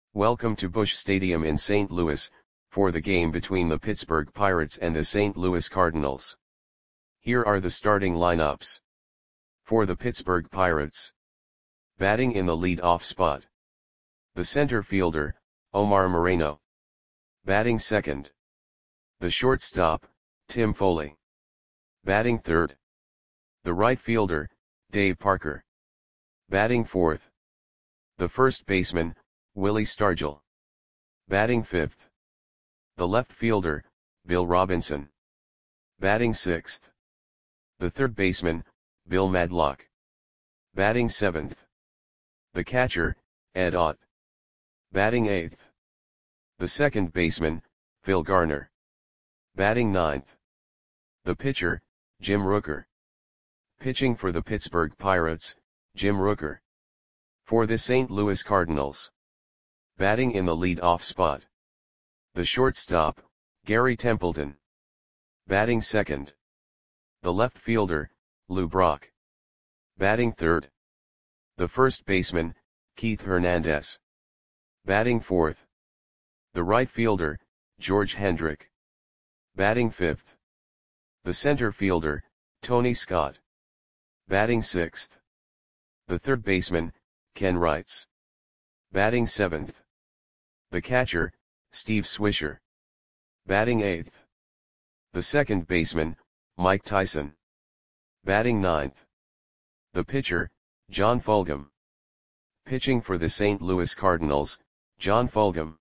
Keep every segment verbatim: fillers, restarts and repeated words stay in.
Welcome to Busch Stadium in Saint Louis, for the game between the Pittsburgh Pirates and the Saint Louis Cardinals. Here are the starting lineups. For the Pittsburgh Pirates. Batting in the lead-off spot. The center fielder, Omar Moreno. Batting second. The shortstop, Tim Foley. Batting third. The right fielder, Dave Parker. Batting fourth. The first baseman, Willie Stargell. Batting fifth. The left fielder, Bill Robinson. Batting sixth. The third baseman, Bill Madlock. Batting seventh. The catcher, Ed Ott. Batting eighth. The second baseman, Phil Garner. Batting ninth. The pitcher, Jim Rooker. Pitching for the Pittsburgh Pirates, Jim Rooker. For the Saint Louis Cardinals. Batting in the lead-off spot. The shortstop, Gary Templeton. Batting second. The left fielder, Lou Brock. Batting third. The first baseman, Keith Hernandez. Batting fourth. The right fielder, George Hendrick. Batting fifth. The center fielder, Tony Scott. Batting sixth. The third baseman, Ken Wrights. Batting seventh. The catcher, Steve Swisher. Batting eighth. The second baseman, Mike Tyson. Batting ninth. The pitcher, John Fulgham. Pitching for the Saint Louis Cardinals, John Fulgham.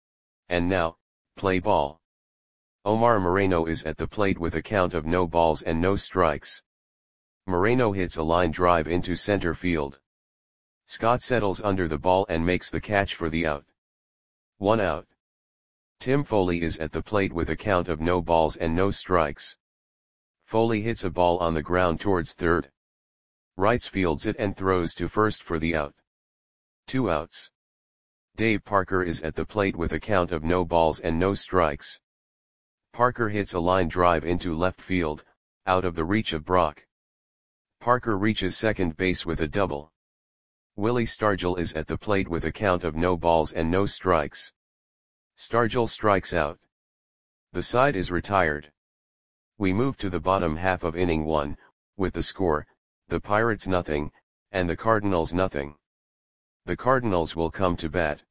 And now, play ball. Omar Moreno is at the plate with a count of no balls and no strikes. Moreno hits a line drive into center field. Scott settles under the ball and makes the catch for the out. One out. Tim Foley is at the plate with a count of no balls and no strikes. Foley hits a ball on the ground towards third. Wrights fields it and throws to first for the out. Two outs. Dave Parker is at the plate with a count of no balls and no strikes. Parker hits a line drive into left field, out of the reach of Brock. Parker reaches second base with a double. Willie Stargell is at the plate with a count of no balls and no strikes. Stargell strikes out. The side is retired. We move to the bottom half of inning one, with the score, the Pirates nothing, and the Cardinals nothing. The Cardinals will come to bat.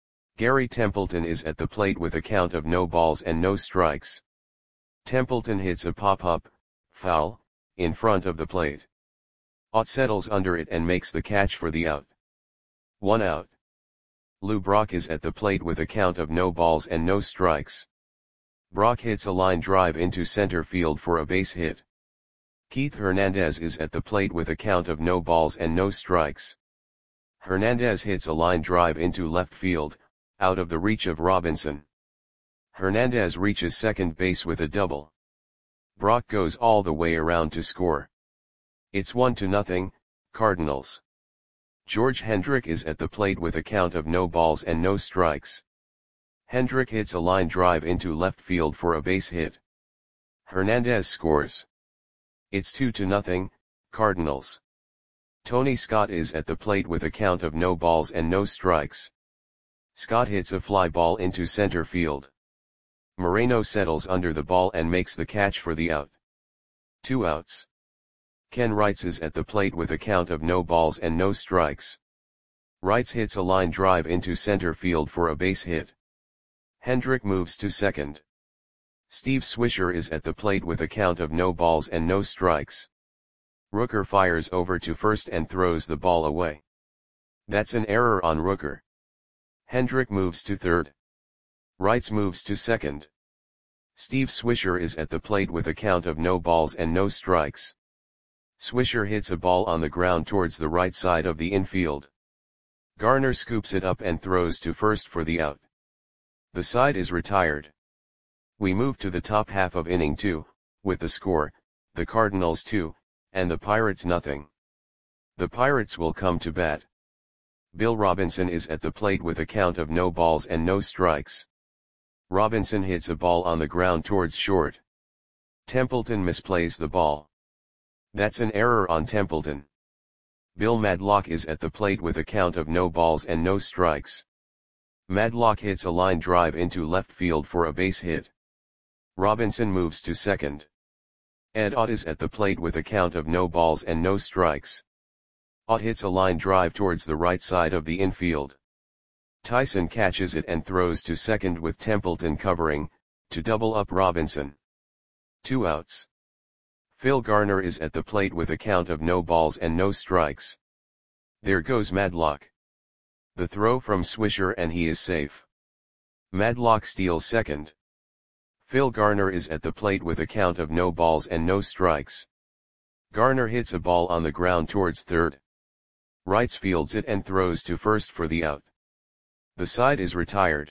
Gary Templeton is at the plate with a count of no balls and no strikes. Templeton hits a pop-up, foul, in front of the plate. Ott settles under it and makes the catch for the out. One out. Lou Brock is at the plate with a count of no balls and no strikes. Brock hits a line drive into center field for a base hit. Keith Hernandez is at the plate with a count of no balls and no strikes. Hernandez hits a line drive into left field, out of the reach of Robinson. Hernandez reaches second base with a double. Brock goes all the way around to score. It's one to nothing, Cardinals. George Hendrick is at the plate with a count of no balls and no strikes. Hendrick hits a line drive into left field for a base hit. Hernandez scores. It's two to nothing, Cardinals. Tony Scott is at the plate with a count of no balls and no strikes. Scott hits a fly ball into center field. Moreno settles under the ball and makes the catch for the out. Two outs. Ken Wrights is at the plate with a count of no balls and no strikes. Wrights hits a line drive into center field for a base hit. Hendrick moves to second. Steve Swisher is at the plate with a count of no balls and no strikes. Rooker fires over to first and throws the ball away. That's an error on Rooker. Hendrick moves to third. Wrights moves to second. Steve Swisher is at the plate with a count of no balls and no strikes. Swisher hits a ball on the ground towards the right side of the infield. Garner scoops it up and throws to first for the out. The side is retired. We move to the top half of inning two, with the score, the Cardinals two, and the Pirates nothing. The Pirates will come to bat. Bill Robinson is at the plate with a count of no balls and no strikes. Robinson hits a ball on the ground towards short. Templeton misplays the ball. That's an error on Templeton. Bill Madlock is at the plate with a count of no balls and no strikes. Madlock hits a line drive into left field for a base hit. Robinson moves to second. Ed Ott is at the plate with a count of no balls and no strikes. Ott hits a line drive towards the right side of the infield. Tyson catches it and throws to second with Templeton covering, to double up Robinson. Two outs. Phil Garner is at the plate with a count of no balls and no strikes. There goes Madlock. The throw from Swisher and he is safe. Madlock steals second. Phil Garner is at the plate with a count of no balls and no strikes. Garner hits a ball on the ground towards third. Wrights fields it and throws to first for the out. The side is retired.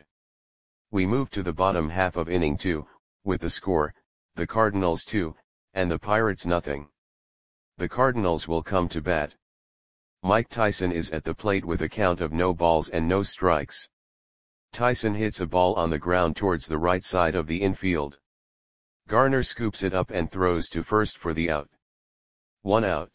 We move to the bottom half of inning two, with the score, the Cardinals two, and the Pirates nothing. The Cardinals will come to bat. Mike Tyson is at the plate with a count of no balls and no strikes. Tyson hits a ball on the ground towards the right side of the infield. Garner scoops it up and throws to first for the out. One out.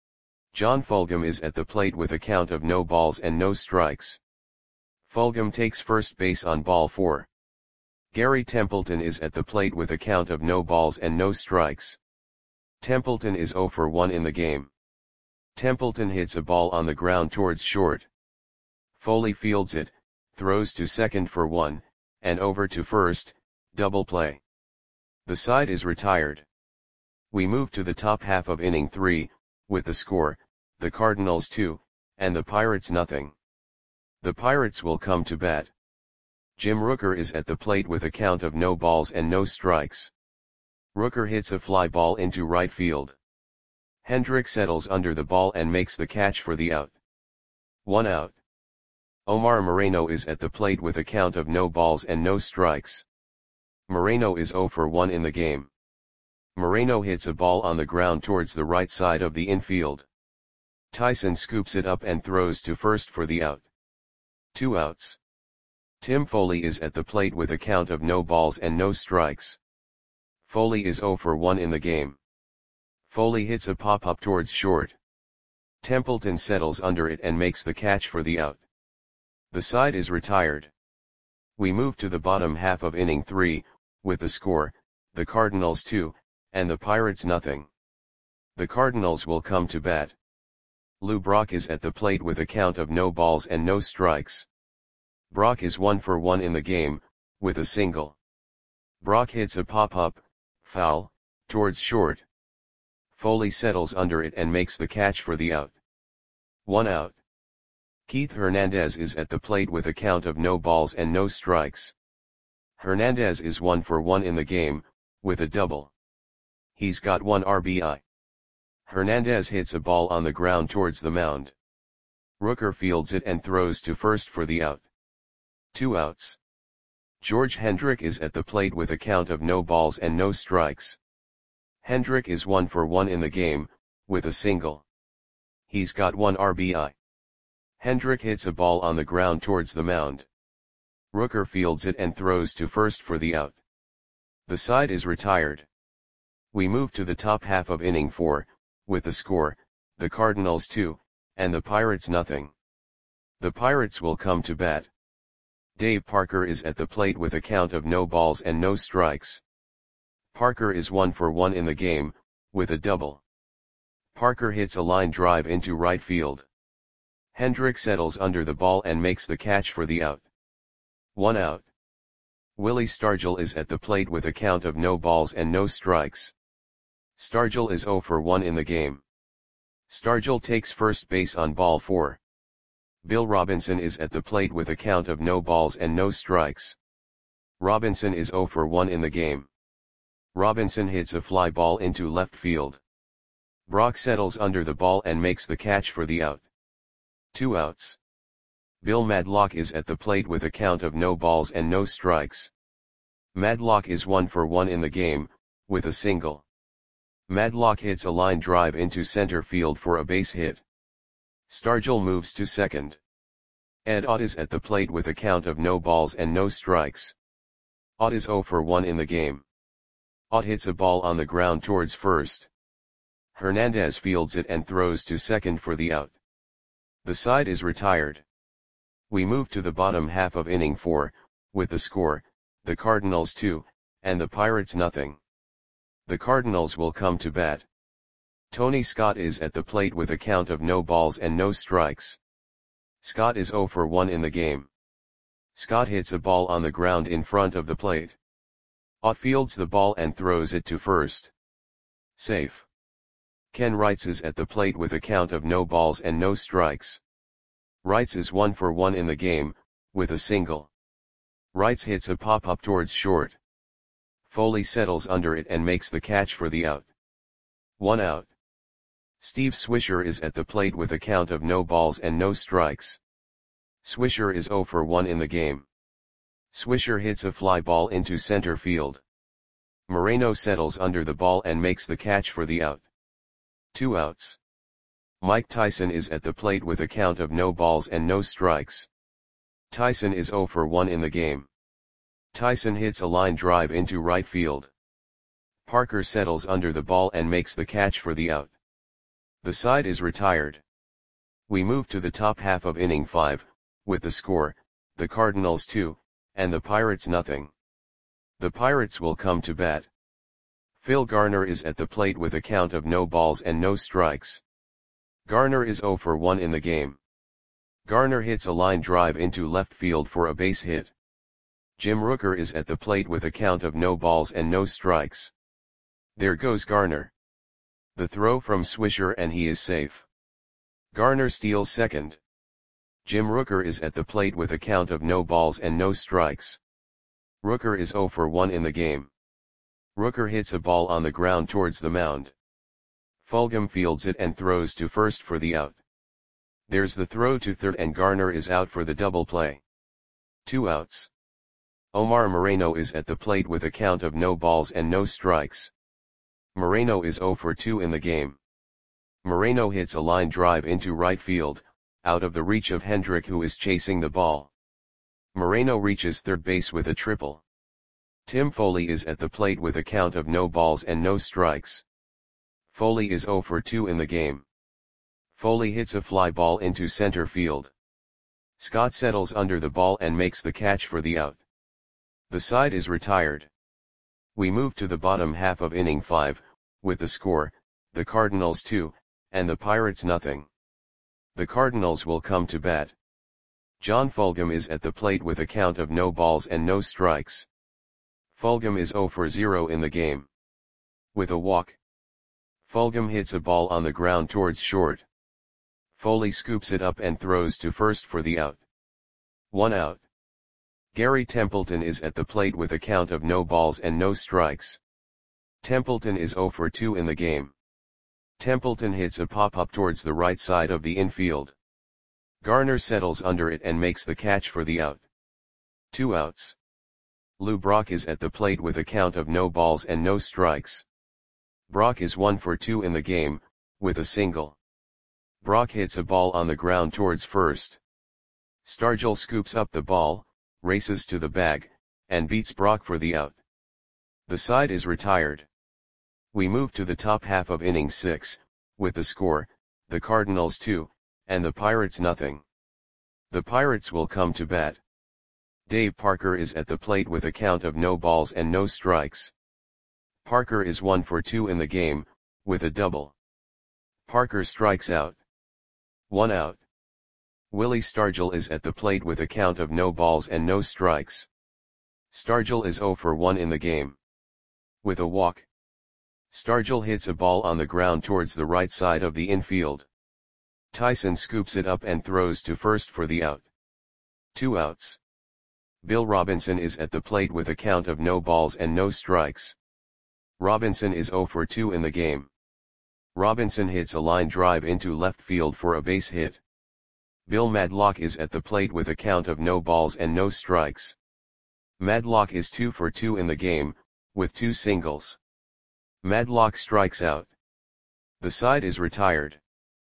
John Fulgham is at the plate with a count of no balls and no strikes. Fulgham takes first base on ball four. Gary Templeton is at the plate with a count of no balls and no strikes. Templeton is oh for one in the game. Templeton hits a ball on the ground towards short. Foley fields it, throws to second for one, and over to first, double play. The side is retired. We move to the top half of inning three, with the score, the Cardinals two, and the Pirates nothing. The Pirates will come to bat. Jim Rooker is at the plate with a count of no balls and no strikes. Rooker hits a fly ball into right field. Hendrick settles under the ball and makes the catch for the out. One out. Omar Moreno is at the plate with a count of no balls and no strikes. Moreno is oh for one in the game. Moreno hits a ball on the ground towards the right side of the infield. Tyson scoops it up and throws to first for the out. Two outs. Tim Foley is at the plate with a count of no balls and no strikes. Foley is oh for one in the game. Foley hits a pop-up towards short. Templeton settles under it and makes the catch for the out. The side is retired. We move to the bottom half of inning three, with the score, the Cardinals two, and the Pirates nothing. The Cardinals will come to bat. Lou Brock is at the plate with a count of no balls and no strikes. Brock is one for one in the game, with a single. Brock hits a pop-up, foul, towards short. Foley settles under it and makes the catch for the out. One out. Keith Hernandez is at the plate with a count of no balls and no strikes. Hernandez is one for one in the game, with a double. He's got one R B I. Hernandez hits a ball on the ground towards the mound. Rooker fields it and throws to first for the out. Two outs. George Hendrick is at the plate with a count of no balls and no strikes. Hendrick is one for one in the game, with a single. He's got one R B I. Hendrick hits a ball on the ground towards the mound. Rooker fields it and throws to first for the out. The side is retired. We move to the top half of inning four, with the score, the Cardinals two, and the Pirates nothing. The Pirates will come to bat. Dave Parker is at the plate with a count of no balls and no strikes. Parker is one for one in the game, with a double. Parker hits a line drive into right field. Hendrick settles under the ball and makes the catch for the out. One out. Willie Stargell is at the plate with a count of no balls and no strikes. Stargell is oh for one in the game. Stargell takes first base on ball four. Bill Robinson is at the plate with a count of no balls and no strikes. Robinson is oh for one in the game. Robinson hits a fly ball into left field. Brock settles under the ball and makes the catch for the out. Two outs. Bill Madlock is at the plate with a count of no balls and no strikes. Madlock is one for one in the game, with a single. Madlock hits a line drive into center field for a base hit. Stargell moves to second. Ed Ott is at the plate with a count of no balls and no strikes. Ott is oh for one in the game. Ott hits a ball on the ground towards first. Hernandez fields it and throws to second for the out. The side is retired. We move to the bottom half of inning four, with the score, the Cardinals two, and the Pirates nothing. The Cardinals will come to bat. Tony Scott is at the plate with a count of no balls and no strikes. Scott is oh for one in the game. Scott hits a ball on the ground in front of the plate. Ott fields the ball and throws it to first. Safe. Ken Wrights is at the plate with a count of no balls and no strikes. Wrights is one for one in the game, with a single. Wrights hits a pop-up towards short. Foley settles under it and makes the catch for the out. One out. Steve Swisher is at the plate with a count of no balls and no strikes. Swisher is oh for one in the game. Swisher hits a fly ball into center field. Moreno settles under the ball and makes the catch for the out. Two outs. Mike Tyson is at the plate with a count of no balls and no strikes. Tyson is oh for one in the game. Tyson hits a line drive into right field. Parker settles under the ball and makes the catch for the out. The side is retired. We move to the top half of inning five, with the score, the Cardinals two, and the Pirates nothing. The Pirates will come to bat. Phil Garner is at the plate with a count of no balls and no strikes. Garner is oh for one in the game. Garner hits a line drive into left field for a base hit. Jim Rooker is at the plate with a count of no balls and no strikes. There goes Garner. The throw from Swisher and he is safe. Garner steals second. Jim Rooker is at the plate with a count of no balls and no strikes. Rooker is oh for one in the game. Rooker hits a ball on the ground towards the mound. Fulgham fields it and throws to first for the out. There's the throw to third and Garner is out for the double play. Two outs. Omar Moreno is at the plate with a count of no balls and no strikes. Moreno is oh for two in the game. Moreno hits a line drive into right field, out of the reach of Hendrick who is chasing the ball. Moreno reaches third base with a triple. Tim Foley is at the plate with a count of no balls and no strikes. Foley is oh for two in the game. Foley hits a fly ball into center field. Scott settles under the ball and makes the catch for the out. The side is retired. We move to the bottom half of inning five, with the score, the Cardinals two, and the Pirates nothing. The Cardinals will come to bat. John Fulgham is at the plate with a count of no balls and no strikes. Fulgham is oh for zero in the game. With a walk. Fulgham hits a ball on the ground towards short. Foley scoops it up and throws to first for the out. One out. Gary Templeton is at the plate with a count of no balls and no strikes. Templeton is oh for two in the game. Templeton hits a pop-up towards the right side of the infield. Garner settles under it and makes the catch for the out. Two outs. Lou Brock is at the plate with a count of no balls and no strikes. Brock is one for two in the game, with a single. Brock hits a ball on the ground towards first. Stargell scoops up the ball, races to the bag, and beats Brock for the out. The side is retired. We move to the top half of inning six, with the score, the Cardinals two, and the Pirates nothing. The Pirates will come to bat. Dave Parker is at the plate with a count of no balls and no strikes. Parker is one for two in the game, with a double. Parker strikes out. One out. Willie Stargell is at the plate with a count of no balls and no strikes. Stargell is oh for one in the game. With a walk. Stargell hits a ball on the ground towards the right side of the infield. Tyson scoops it up and throws to first for the out. Two outs. Bill Robinson is at the plate with a count of no balls and no strikes. Robinson is oh for two in the game. Robinson hits a line drive into left field for a base hit. Bill Madlock is at the plate with a count of no balls and no strikes. Madlock is two for two in the game, with two singles. Madlock strikes out. The side is retired.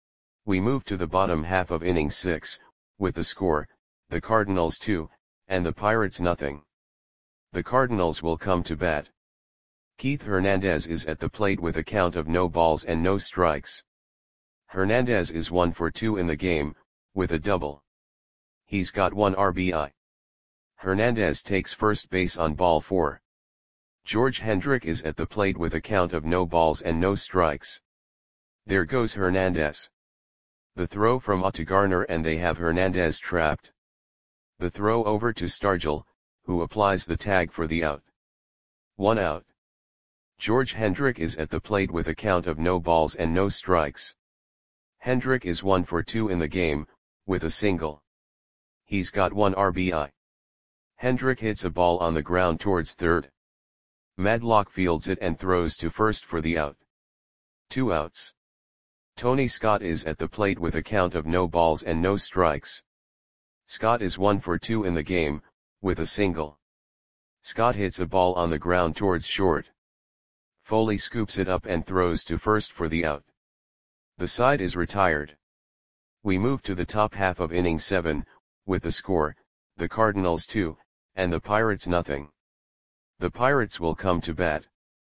We move to the bottom half of inning six, with the score, the Cardinals two, and the Pirates nothing. The Cardinals will come to bat. Keith Hernandez is at the plate with a count of no balls and no strikes. Hernandez is one for two in the game, with a double. He's got one R B I. Hernandez takes first base on ball four. George Hendrick is at the plate with a count of no balls and no strikes. There goes Hernandez. The throw from Ott to Garner and they have Hernandez trapped. The throw over to Stargell, who applies the tag for the out. One out. George Hendrick is at the plate with a count of no balls and no strikes. Hendrick is one for two in the game, with a single. He's got one R B I. Hendrick hits a ball on the ground towards third. Madlock fields it and throws to first for the out. Two outs. Tony Scott is at the plate with a count of no balls and no strikes. Scott is one for two in the game, with a single. Scott hits a ball on the ground towards short. Foley scoops it up and throws to first for the out. The side is retired. We move to the top half of inning seven, with the score, the Cardinals two, and the Pirates nothing. The Pirates will come to bat.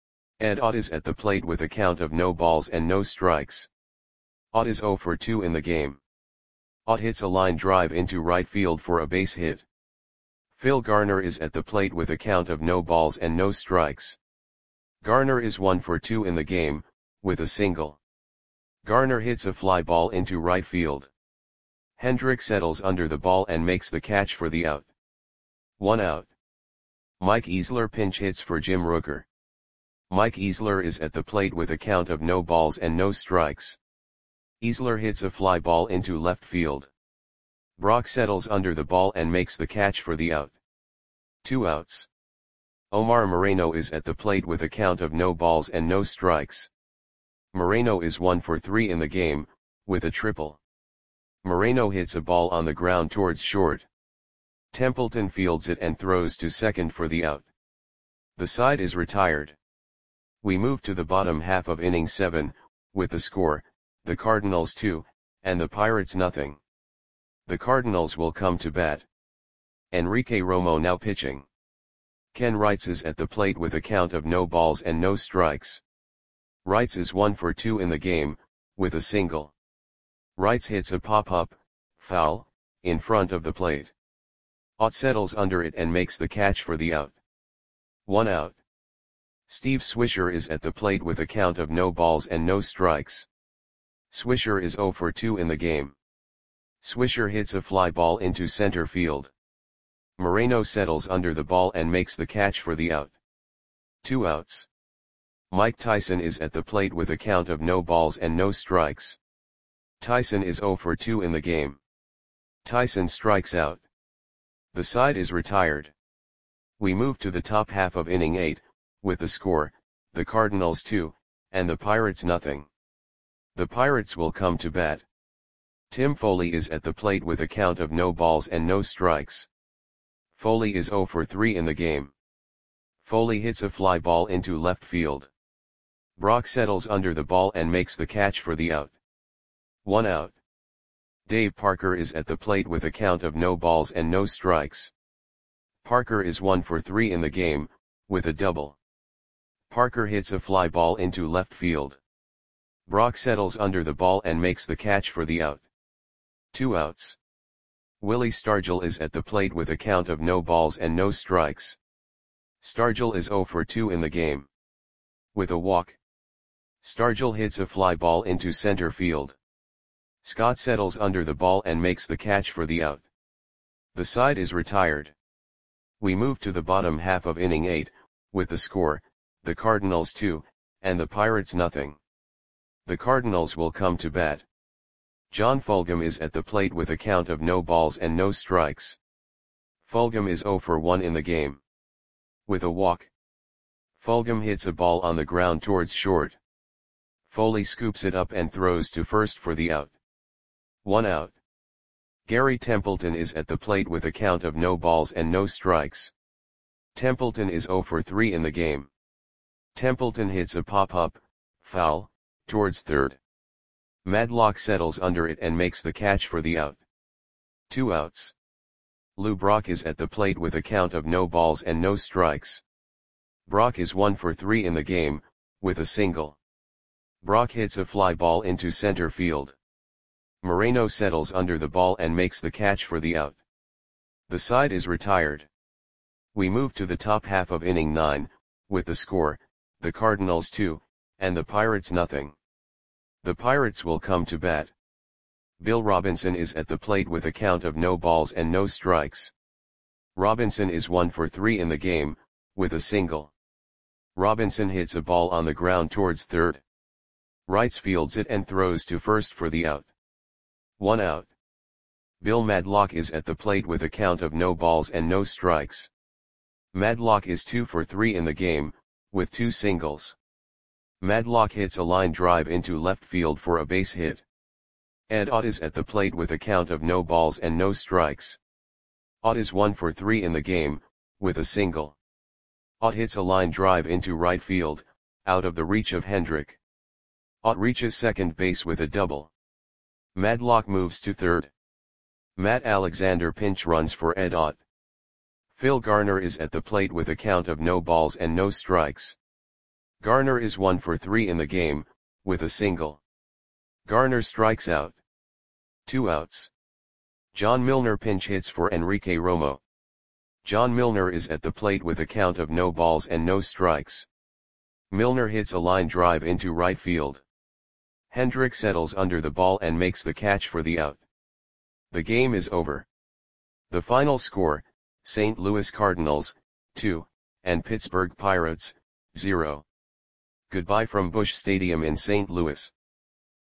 Ed Ott is at the plate with a count of no balls and no strikes. Ott is zero for two in the game. Ott hits a line drive into right field for a base hit. Phil Garner is at the plate with a count of no balls and no strikes. Garner is one for two in the game, with a single. Garner hits a fly ball into right field. Hendrick settles under the ball and makes the catch for the out. One out. Mike Easler pinch hits for Jim Rooker. Mike Easler is at the plate with a count of no balls and no strikes. Easler hits a fly ball into left field. Brock settles under the ball and makes the catch for the out. Two outs. Omar Moreno is at the plate with a count of no balls and no strikes. Moreno is one for three in the game, with a triple. Moreno hits a ball on the ground towards short. Templeton fields it and throws to second for the out. The side is retired. We move to the bottom half of inning seven, with the score, the Cardinals two, and the Pirates nothing. The Cardinals will come to bat. Enrique Romo now pitching. Ken Wrights is at the plate with a count of no balls and no strikes. Wrights is one for two in the game, with a single. Wrights hits a pop-up, foul, in front of the plate. Ott settles under it and makes the catch for the out. One out. Steve Swisher is at the plate with a count of no balls and no strikes. Swisher is zero for two in the game. Swisher hits a fly ball into center field. Moreno settles under the ball and makes the catch for the out. Two outs. Mike Tyson is at the plate with a count of no balls and no strikes. Tyson is zero for two in the game. Tyson strikes out. The side is retired. We move to the top half of inning eight, with the score, the Cardinals two, and the Pirates nothing. The Pirates will come to bat. Tim Foley is at the plate with a count of no balls and no strikes. Foley is zero for three in the game. Foley hits a fly ball into left field. Brock settles under the ball and makes the catch for the out. One out. Dave Parker is at the plate with a count of no balls and no strikes. Parker is one for three in the game, with a double. Parker hits a fly ball into left field. Brock settles under the ball and makes the catch for the out. Two outs. Willie Stargell is at the plate with a count of no balls and no strikes. Stargell is zero for two in the game. With a walk. Stargell hits a fly ball into center field. Scott settles under the ball and makes the catch for the out. The side is retired. We move to the bottom half of inning eight, with the score, the Cardinals two, and the Pirates nothing. The Cardinals will come to bat. John Fulgham is at the plate with a count of no balls and no strikes. Fulgham is zero for one in the game. With a walk. Fulgham hits a ball on the ground towards short. Foley scoops it up and throws to first for the out. One out. Gary Templeton is at the plate with a count of no balls and no strikes. Templeton is zero for three in the game. Templeton hits a pop-up, foul, towards third. Madlock settles under it and makes the catch for the out. Two outs. Lou Brock is at the plate with a count of no balls and no strikes. Brock is one for three in the game, with a single. Brock hits a fly ball into center field. Moreno settles under the ball and makes the catch for the out. The side is retired. We move to the top half of inning nine, with the score, the Cardinals two, and the Pirates nothing. The Pirates will come to bat. Bill Robinson is at the plate with a count of no balls and no strikes. Robinson is one for three in the game, with a single. Robinson hits a ball on the ground towards third. Wrights fields it and throws to first for the out. One out. Bill Madlock is at the plate with a count of no balls and no strikes. Madlock is two for three in the game, with two singles. Madlock hits a line drive into left field for a base hit. Ed Ott is at the plate with a count of no balls and no strikes. Ott is one for three in the game, with a single. Ott hits a line drive into right field, out of the reach of Hendrick. Ott reaches second base with a double. Madlock moves to third. Matt Alexander pinch runs for Ed Ott. Phil Garner is at the plate with a count of no balls and no strikes. Garner is one for three in the game, with a single. Garner strikes out. Two outs. John Milner pinch hits for Enrique Romo. John Milner is at the plate with a count of no balls and no strikes. Milner hits a line drive into right field. Hendrick settles under the ball and makes the catch for the out. The game is over. The final score, Saint Louis Cardinals, two, and Pittsburgh Pirates, zero. Goodbye from Busch Stadium in Saint Louis.